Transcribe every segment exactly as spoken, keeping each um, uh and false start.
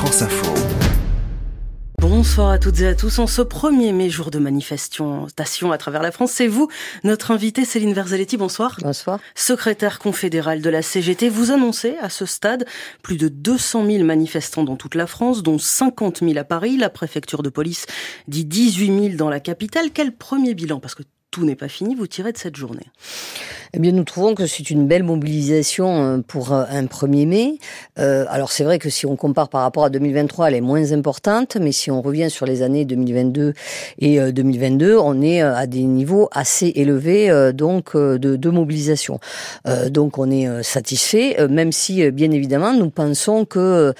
France Info. Bonsoir à toutes et à tous. En ce premier mai, jour de manifestation à travers la France, c'est vous, notre invitée Céline Verzelletti. Bonsoir. Bonsoir. Secrétaire confédérale de la C G T, vous annoncez à ce stade plus de deux cent mille manifestants dans toute la France, dont cinquante mille à Paris. La préfecture de police dit dix-huit mille dans la capitale. Quel premier bilan, parce que tout n'est pas fini, vous tirez de cette journée? Eh bien, nous trouvons que c'est une belle mobilisation pour un premier mai. Euh, alors, c'est vrai que si on compare par rapport à deux mille vingt-trois, elle est moins importante, mais si on revient sur les années deux mille vingt-deux et deux mille vingt-deux, on est à des niveaux assez élevés euh, donc de, de mobilisation. Euh, donc, on est satisfait, même si, bien évidemment, nous pensons que euh,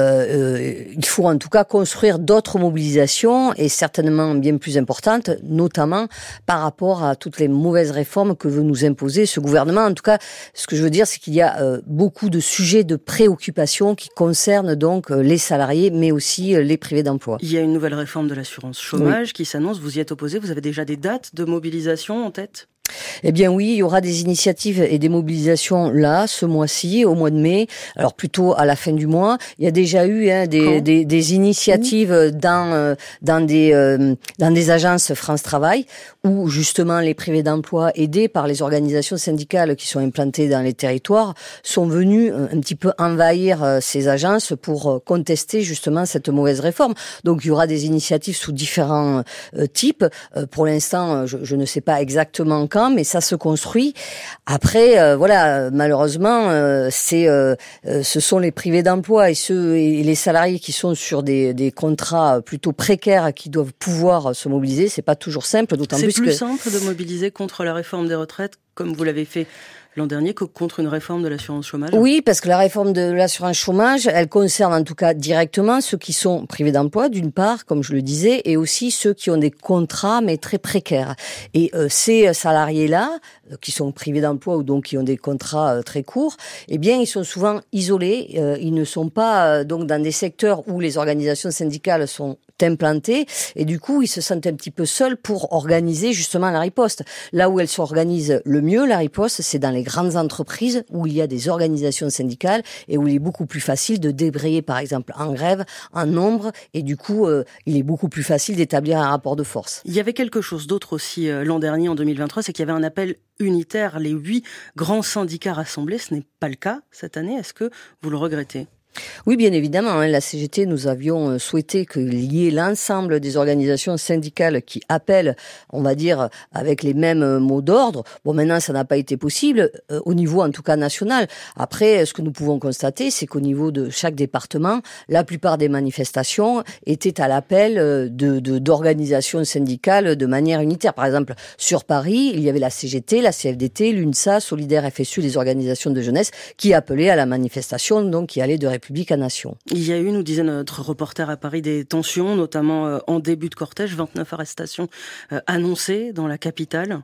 euh, il faut en tout cas construire d'autres mobilisations et certainement bien plus importantes, notamment par rapport à toutes les mauvaises réformes que veut nous imposer ce gouvernement. En tout cas, ce que je veux dire, c'est qu'il y a euh, beaucoup de sujets de préoccupation qui concernent donc euh, les salariés, mais aussi euh, les privés d'emploi. Il y a une nouvelle réforme de l'assurance chômage oui. qui s'annonce. Vous y êtes opposé. Vous avez déjà des dates de mobilisation en tête ? Eh bien oui, il y aura des initiatives et des mobilisations là, ce mois-ci, au mois de mai, alors plutôt à la fin du mois. Il y a déjà eu hein, des, des, des initiatives mmh. dans, euh, dans, des, euh, dans des agences France Travail, où justement les privés d'emploi, aidés par les organisations syndicales qui sont implantées dans les territoires, sont venus un petit peu envahir euh, ces agences pour contester justement cette mauvaise réforme. Donc il y aura des initiatives sous différents euh, types. Euh, pour l'instant, je, je ne sais pas exactement quand, mais ça se construit. Après, euh, voilà, malheureusement, euh, c'est, euh, euh, ce sont les privés d'emploi et ceux et les salariés qui sont sur des, des contrats plutôt précaires qui doivent pouvoir se mobiliser. C'est pas toujours simple, d'autant c'est plus plus que c'est plus simple de mobiliser contre la réforme des retraites, comme vous l'avez fait l'an dernier, que contre une réforme de l'assurance chômage? Oui, parce que la réforme de l'assurance chômage, elle concerne en tout cas directement ceux qui sont privés d'emploi, d'une part, comme je le disais, et aussi ceux qui ont des contrats, mais très précaires. Et euh, ces salariés-là, euh, qui sont privés d'emploi ou donc qui ont des contrats euh, très courts, eh bien, ils sont souvent isolés. Euh, ils ne sont pas euh, donc dans des secteurs où les organisations syndicales sont implantées, et du coup, ils se sentent un petit peu seuls pour organiser justement la riposte. Là où elle s'organise le mieux, la riposte, c'est dans les grandes entreprises où il y a des organisations syndicales et où il est beaucoup plus facile de débrayer, par exemple, en grève, en nombre, et du coup, euh, il est beaucoup plus facile d'établir un rapport de force. Il y avait quelque chose d'autre aussi euh, l'an dernier, en deux mille vingt-trois, c'est qu'il y avait un appel unitaire, les huit grands syndicats rassemblés. Ce n'est pas le cas cette année. Est-ce que vous le regrettez ? Oui, bien évidemment. Hein, la C G T, nous avions souhaité qu'il y ait l'ensemble des organisations syndicales qui appellent, on va dire, avec les mêmes mots d'ordre. Bon, maintenant, ça n'a pas été possible, euh, au niveau, en tout cas, national. Après, ce que nous pouvons constater, c'est qu'au niveau de chaque département, la plupart des manifestations étaient à l'appel de, de, d'organisations syndicales de manière unitaire. Par exemple, sur Paris, il y avait la C G T, la C F D T, l'UNSA, Solidaire, F S U, les organisations de jeunesse, qui appelaient à la manifestation, donc qui allaient de République à Nation. Il y a eu, nous disait notre reporter à Paris, des tensions, notamment euh, en début de cortège, vingt-neuf arrestations euh, annoncées dans la capitale.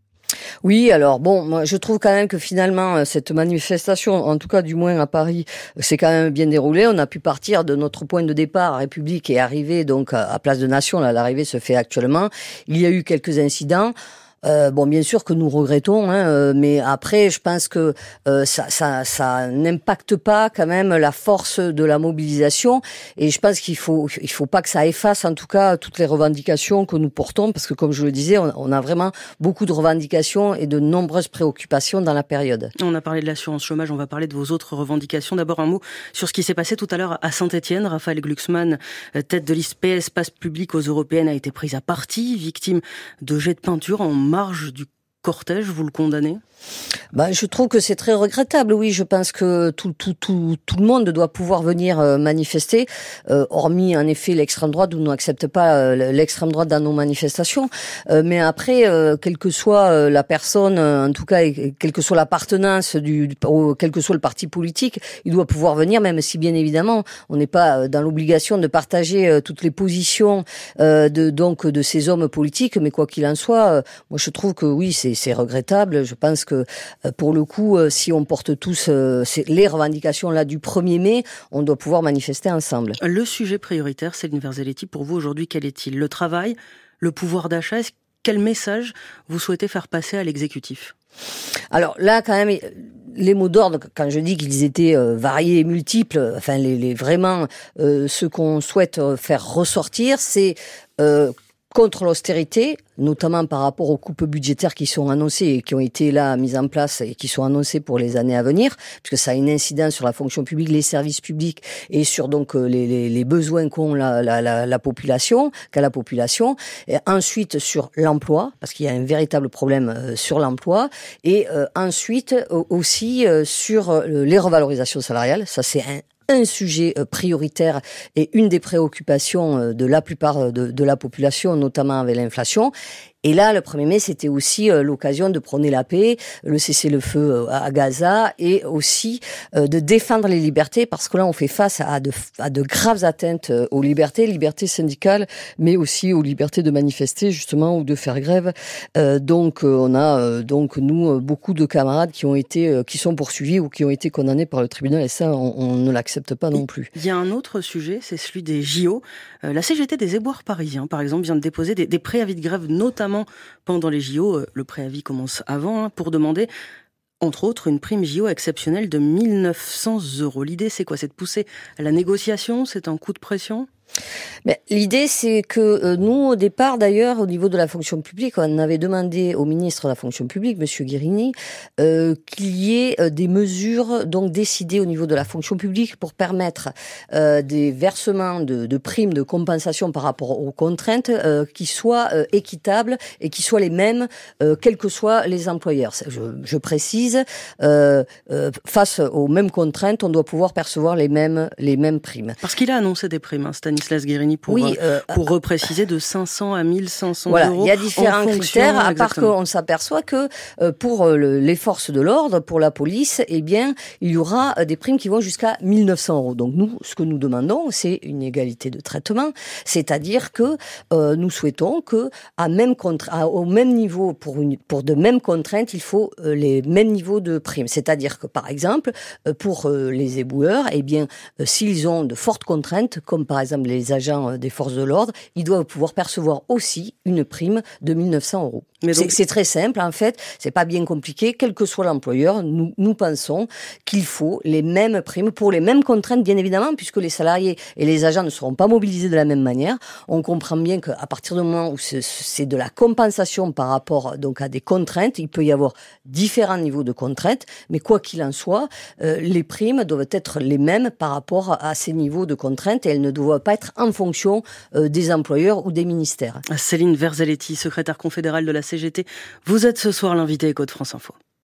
Oui, alors bon, moi je trouve quand même que finalement cette manifestation, en tout cas du moins à Paris, c'est quand même bien déroulé. On a pu partir de notre point de départ à République et arriver donc à Place de Nation. Là, l'arrivée se fait actuellement. Il y a eu quelques incidents. Euh, bon, bien sûr que nous regrettons, hein, euh, mais après, je pense que euh, ça, ça, ça n'impacte pas quand même la force de la mobilisation. Et je pense qu'il faut, il faut pas que ça efface, en tout cas, toutes les revendications que nous portons, parce que, comme je le disais, on, on a vraiment beaucoup de revendications et de nombreuses préoccupations dans la période. On a parlé de l'assurance chômage, on va parler de vos autres revendications. D'abord, un mot sur ce qui s'est passé tout à l'heure à Saint-Étienne. Raphaël Glucksmann, tête de liste P S Passe Public aux Européennes, a été prise à partie, victime de jets de peinture en marge du cortège. Vous le condamnez ? Bah, je trouve que c'est très regrettable. Oui, je pense que tout, tout, tout, tout le monde doit pouvoir venir euh, manifester, euh, hormis en effet l'extrême droite, où on n'accepte pas euh, l'extrême droite dans nos manifestations. Euh, mais après, euh, quelle que soit euh, la personne, euh, en tout cas, et, quelle que soit l'appartenance du, du au, quel que soit le parti politique, il doit pouvoir venir, même si bien évidemment, on n'est pas dans l'obligation de partager euh, toutes les positions euh, de donc de ces hommes politiques. Mais quoi qu'il en soit, euh, moi je trouve que oui, c'est, c'est regrettable. Je pense que pour le coup, si on porte tous les revendications là du premier mai, on doit pouvoir manifester ensemble. Le sujet prioritaire, Céline Verzelletti, pour vous aujourd'hui, quel est-il ? Le travail, le pouvoir d'achat ? Quel message vous souhaitez faire passer à l'exécutif ? Alors là, quand même, les mots d'ordre, quand je dis qu'ils étaient euh, variés et multiples, enfin, les, les vraiment, euh, ce qu'on souhaite faire ressortir, c'est euh, contre l'austérité, notamment par rapport aux coupes budgétaires qui sont annoncées et qui ont été là mises en place et qui sont annoncées pour les années à venir, puisque ça a une incidence sur la fonction publique, les services publics et sur donc les, les, les besoins qu'ont la, la, la, la population, qu'a la population. Et ensuite sur l'emploi, parce qu'il y a un véritable problème sur l'emploi, et euh, ensuite aussi euh, sur les revalorisations salariales. Ça c'est un un sujet prioritaire et une des préoccupations de la plupart de, de la population, notamment avec l'inflation. Et là, le premier mai, c'était aussi euh, l'occasion de prôner la paix, le cessez-le-feu euh, à Gaza et aussi euh, de défendre les libertés parce que là, on fait face à de, à de graves atteintes euh, aux libertés, libertés syndicales, mais aussi aux libertés de manifester justement ou de faire grève. Euh, donc, euh, on a euh, donc nous euh, beaucoup de camarades qui ont été, euh, qui sont poursuivis ou qui ont été condamnés par le tribunal et ça, on, on ne l'accepte pas non plus. Il y a un autre sujet, c'est celui des J O. Euh, la C G T des éboueurs parisiens, par exemple, vient de déposer des, des préavis de grève, notamment pendant les J O, le préavis commence avant, hein, pour demander, entre autres, une prime J O exceptionnelle de mille neuf cents euros. L'idée, c'est quoi? C'est de pousser à la négociation? C'est un coup de pression? Mais l'idée, c'est que euh, nous, au départ, d'ailleurs, au niveau de la fonction publique, on avait demandé au ministre de la fonction publique, Monsieur Guérini, euh, qu'il y ait euh, des mesures donc décidées au niveau de la fonction publique pour permettre euh, des versements de, de primes de compensation par rapport aux contraintes euh, qui soient euh, équitables et qui soient les mêmes, euh, quels que soient les employeurs. Je, je précise, euh, euh, face aux mêmes contraintes, on doit pouvoir percevoir les mêmes les mêmes primes. Parce qu'il a annoncé des primes, hein, Stanislas Guérini, pour, oui, euh, pour euh, repréciser de cinq cents à mille cinq cents voilà, euros. Il y a différents critères, à part exactement. qu'on s'aperçoit que euh, pour le, les forces de l'ordre, pour la police, eh bien, il y aura des primes qui vont jusqu'à mille neuf cents euros. Donc nous, ce que nous demandons, c'est une égalité de traitement, c'est-à-dire que euh, nous souhaitons que à même contra- au même niveau, pour, une, pour de mêmes contraintes, il faut euh, les mêmes niveaux de primes. C'est-à-dire que, par exemple, euh, pour euh, les éboueurs, eh bien, euh, s'ils ont de fortes contraintes, comme par exemple les agents des forces de l'ordre, ils doivent pouvoir percevoir aussi une prime de mille neuf cents euros. Mais donc... c'est, c'est très simple, en fait, c'est pas bien compliqué, quel que soit l'employeur, nous, nous pensons qu'il faut les mêmes primes pour les mêmes contraintes, bien évidemment, puisque les salariés et les agents ne seront pas mobilisés de la même manière. On comprend bien qu'à partir du moment où c'est, c'est de la compensation par rapport donc à des contraintes, il peut y avoir différents niveaux de contraintes, mais quoi qu'il en soit, euh, les primes doivent être les mêmes par rapport à ces niveaux de contraintes et elles ne doivent pas être en fonction euh, des employeurs ou des ministères. Céline Verzelletti, secrétaire confédérale de la C G T, vous êtes ce soir l'invité Éco de France Info.